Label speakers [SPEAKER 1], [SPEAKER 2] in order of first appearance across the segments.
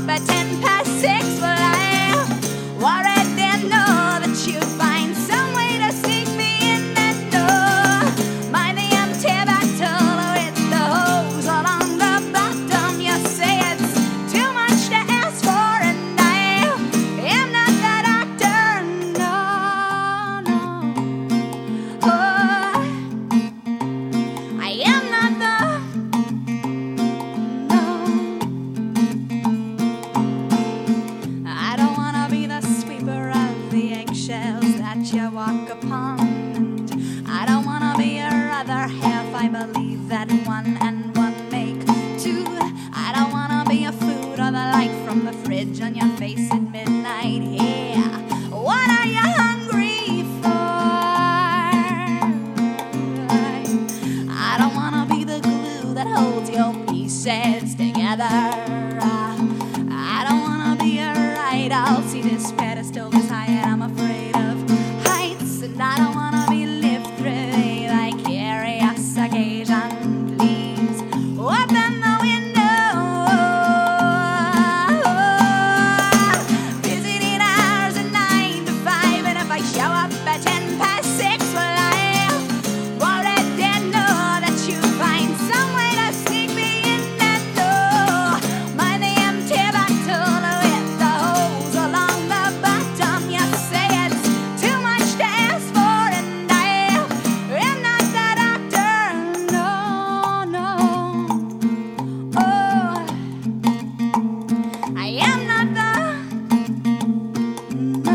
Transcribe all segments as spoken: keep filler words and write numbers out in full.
[SPEAKER 1] at ten past six. Well, I already know that you find some way to sneak me in that door. Mind the empty battle with the hose along the bottom. You say it's too much to ask for, and I am not the doctor. No, no. Oh, I am not the. I don't wanna be the sweeper of the eggshells that you walk upon, and I don't wanna be your other half. I believe that one and one make two. I don't wanna be a food or the light from the fridge on your face at midnight. Yeah, what are you hungry for? I don't wanna be the glue that holds your pieces together. I don't wanna be a ride. I'll see this pedestal this high and I'm afraid of heights, and I don't wanna be lived through a vicarious occasion. Please open the window. Visiting hours at nine to five, and if I show up at ten past six, well, I already know that you find some way to sneak me in that door. Mind the empty bottle with the hose along the bottom. You say it's too much to ask for, and I am not the doctor. No, no. Oh, I am not the. No.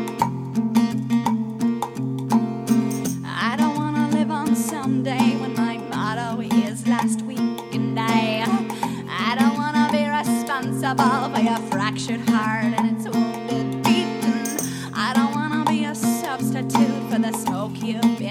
[SPEAKER 1] I don't wanna live on someday when my motto is last week, and I I don't wanna be responsible for your fractured heart and its wounded beat, and I don't wanna be a substitute for the smoke you've